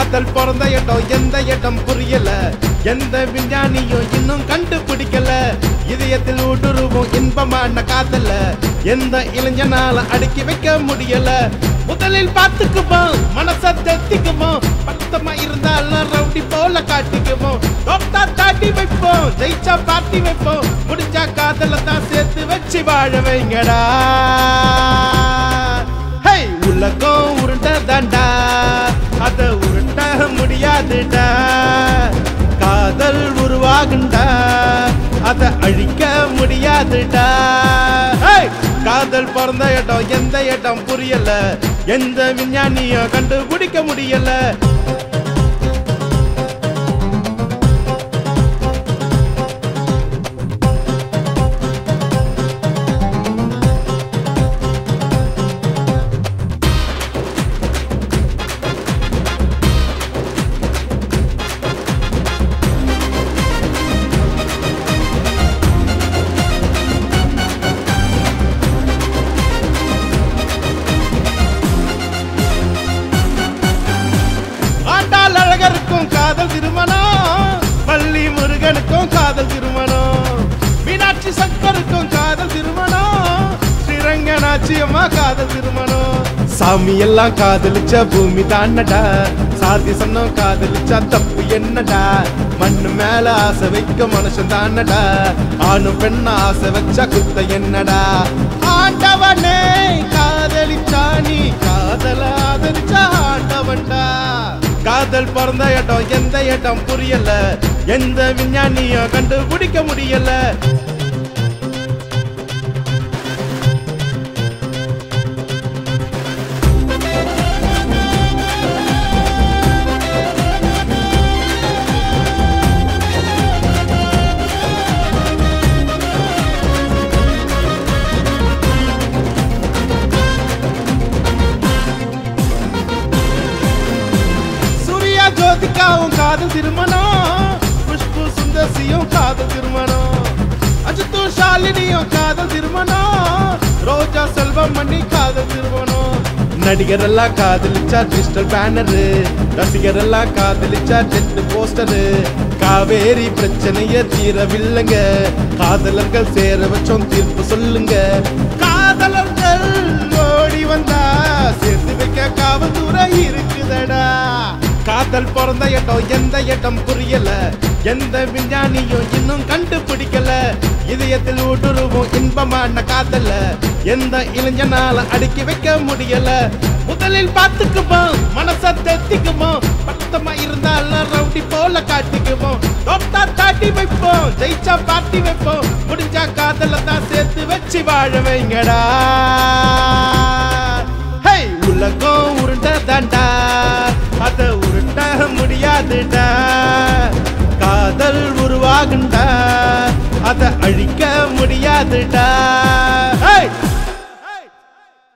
காதல் பிறந்த இடம் எந்த இடம் புரியல, எந்த விஞ்ஞானியும் இன்னும் கண்டுபிடிக்கல. இதயத்தில் ஊடுருவும் இன்பமான காதல எந்த இளைஞனால அடக்கி வைக்க முடியல. முதலில் பார்த்துக்குவோம், மனசை தேத்திக்குவோம், பக்கமா இருந்தாலும் ரவுடி போல காட்டிக்குவோம். தோட்டா தாட்டி வைப்போம், ஜெயிச்சா பார்ட்டி வைப்போம், முடிஞ்சா காதல தான் சேர்த்து வச்சு வாழ வைங்கடா. உலகம் உருண்டதாண்டா, அத உருட்ட முடியாதுடா. காதல் உருவாகுண்டா, அத அழிக்க முடியாதுடா. காதல் பிறந்த இடம் எந்த இடம் புரியல, எந்த விஞ்ஞானியும் கண்டுபிடிக்க முடியல. அழகருக்கும் காதல் திருமணம், பள்ளி முருகனுக்கும் காதல் திருமணம், மீனாட்சி சங்கருக்கும் காதல் திருமணம், ஸ்ரீரங்கநாச்சி அம்மா காதல் திருமணம். சாமி எல்லாம் காதலிச்ச பூமி தானடா, சாதி சொன்ன காதலிச்சா தப்பு என்னடா. மண்ணு மேல ஆசை வைக்க மனுஷன் தானடா, ஆணும் பெண்ண ஆசை வச்சா குத்த என்னடா. ஆண்டவனே காதலிச்சா நீ காதல ஆதரிச்சா ஆண்டவன்டா. காதல் பிறந்த இடம் எந்த இடம் புரியல, எந்த விஞ்ஞானியும் கண்டுபிடிக்க முடியல. ஜோதிகாவும் காதல் திருமணம், புஷ்பு சுந்தர்சியும் காதல் திருமணம், அஜித்து ஷாலினியும் காதல் திருமணம், ரோஜா செல்வமணி காதல் திருமணம். நடிகர் எல்லாம் காதலிச்சா டிஜிட்டல் பேனரு, ரசிகர் எல்லாம் காதலிச்சா டென்ட் போஸ்டரு. காவேரி பிரச்சனைய தீரவில்லைங்க, காதலர்கள் சேர வச்சோம் தீர்ப்பு சொல்லுங்க. காதலர்கள் ஓடி வந்தா சேர்த்து வைக்க காவல்துறை இருக்குதடா. காதல் பிறந்த இடம் எந்த இடம் புரியல, எந்த விஞ்ஞானியும் இன்னும் கண்டுபிடிக்கல. இதயத்தில் ஊடுருவும் இன்பமான காதல எந்த இளைஞனால அடக்கி வைக்க முடியல. முதலில் பார்த்துக்குவோம், மனசை தேத்திக்குவோம், பக்கமா இருந்தாலும் ரவுடி போல காட்டிக்குவோம். தோட்டா தாட்டி வைப்போம், ஜெயிச்சா பார்ட்டி வைப்போம், முடிஞ்சா காதல தான் சேர்த்து வச்சு வாழ வைங்கடா. உலகம் உருண்டதாண்டா, அத உருட்ட முடியாதுடா. காதல் உருவாகுண்டா, அத அழிக்க முடியாதுடா.